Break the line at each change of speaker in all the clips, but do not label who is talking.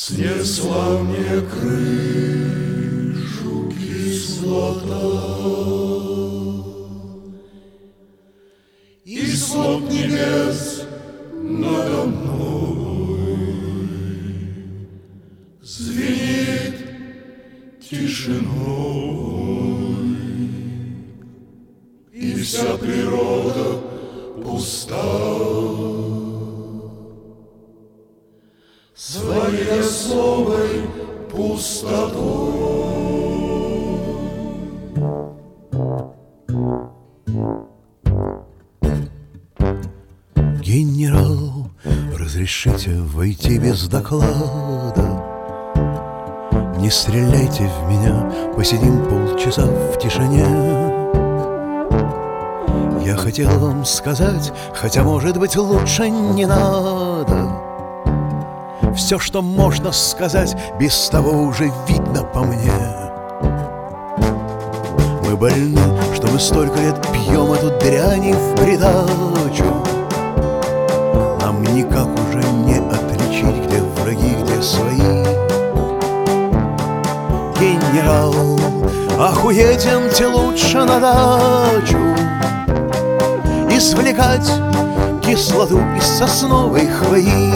Снесла мне крышу кислота, и слог небес надо мной звенит тишиной, и вся природа пуста. Своей особой пустотой.
Генерал, разрешите войти без доклада. Не стреляйте в меня, посидим полчаса в тишине. Я хотел вам сказать, хотя, может быть, лучше не надо. Все, что можно сказать, без того уже видно по мне. Мы больны, что мы столько лет пьем эту дрянь в придачу. Нам никак уже не отличить, где враги, где свои. Генерал, ах, уедемте лучше на дачу извлекать кислоту из сосновой хвои.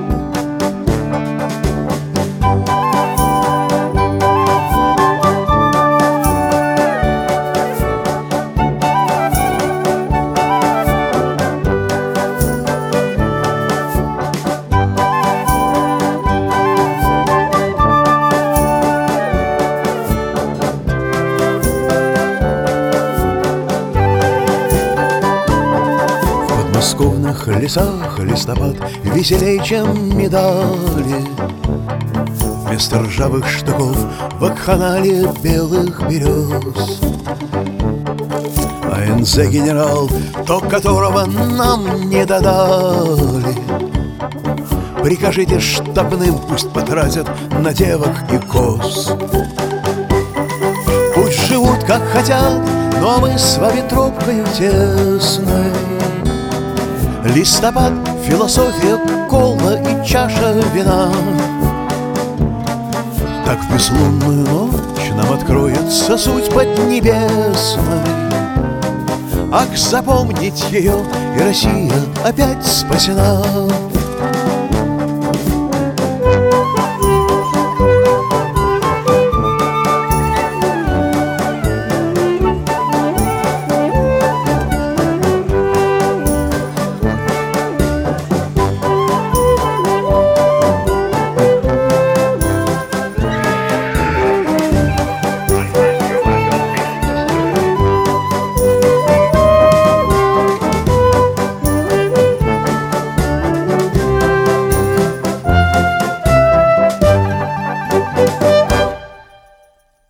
В подмосковных лесах листопад веселей, чем медали. Вместо ржавых штыков вакханалия белых берез. А НЗ-генерал, то, которого нам не додали. Прикажите штабным, пусть потратят на девок и коз. Пусть живут, как хотят, но мы с вами тропкою тесной. Листопад, философия, кола и чаша вина. Так в безлунную ночь нам откроется суть поднебесной. Ах, запомнить ее, и Россия опять спасена.